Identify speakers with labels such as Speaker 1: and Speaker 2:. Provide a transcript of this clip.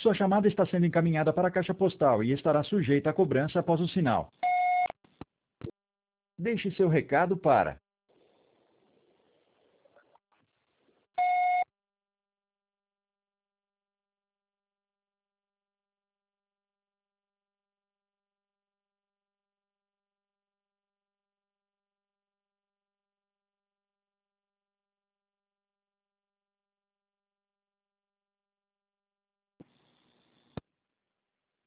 Speaker 1: Sua chamada está sendo encaminhada para a caixa postal e estará sujeita a cobrança após o sinal. Deixe seu recado para